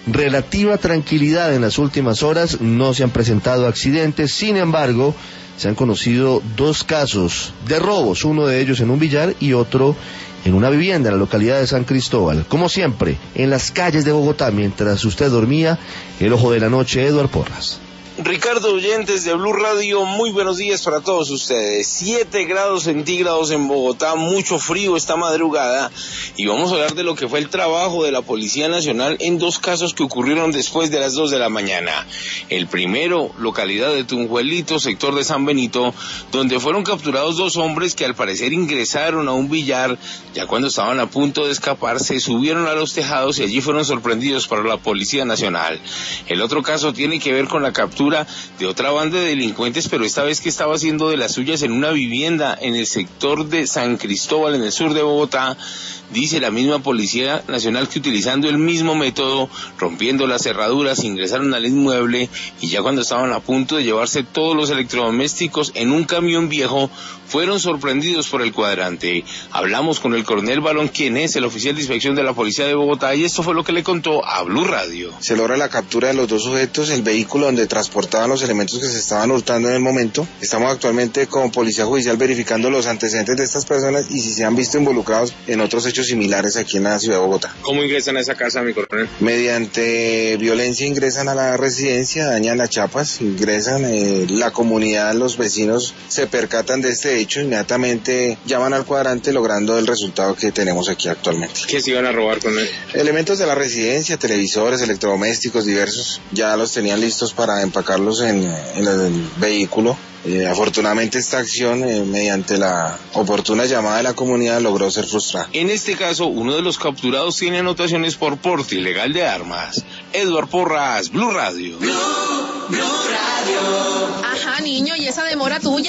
relativa tranquilidad en las últimas horas, no se han presentado accidentes, sin embargo, se han conocido 2 casos de robos, uno de ellos en un billar y otro en una vivienda en la localidad de San Cristóbal. Como siempre, en las calles de Bogotá, mientras usted dormía, el ojo de la noche, Eduard Porras. Ricardo, oyentes de Blue Radio, muy buenos días para todos ustedes. 7 grados centígrados en Bogotá, mucho frío esta madrugada, y vamos a hablar de lo que fue el trabajo de la Policía Nacional en 2 casos que ocurrieron después de las 2 de la mañana. El primero, localidad de Tunjuelito, sector de San Benito, donde fueron capturados 2 hombres que al parecer ingresaron a un billar, ya cuando estaban a punto de escapar, se subieron a los tejados y allí fueron sorprendidos por la Policía Nacional. El otro caso tiene que ver con la captura de otra banda de delincuentes, pero esta vez que estaba haciendo de las suyas en una vivienda en el sector de San Cristóbal, en el sur de Bogotá. Dice la misma Policía Nacional que utilizando el mismo método, rompiendo las cerraduras, ingresaron al inmueble y ya cuando estaban a punto de llevarse todos los electrodomésticos en un camión viejo, fueron sorprendidos por el cuadrante. Hablamos con el coronel Balón, quien es el oficial de inspección de la Policía de Bogotá, y esto fue lo que le contó a Blue Radio. Se logra la captura de los 2 sujetos, el vehículo donde transportaban los elementos que se estaban hurtando en el momento. Estamos actualmente con Policía Judicial verificando los antecedentes de estas personas y si se han visto involucrados en otros hechos similares aquí en la ciudad de Bogotá. ¿Cómo ingresan a esa casa, mi coronel? Mediante violencia ingresan a la residencia, dañan las chapas, ingresan, la comunidad, los vecinos se percatan de este hecho, inmediatamente llaman al cuadrante logrando el resultado que tenemos aquí actualmente. ¿Qué se iban a robar con él? Elementos de la residencia, televisores, electrodomésticos diversos, ya los tenían listos para empacarlos en el vehículo. Afortunadamente esta acción, mediante la oportuna llamada de la comunidad, logró ser frustrada. En este caso, uno de los capturados tiene anotaciones por porte ilegal de armas. Eduard Porras, Blue Radio. Blue Radio. Ajá, niño, ¿y esa demora tuya?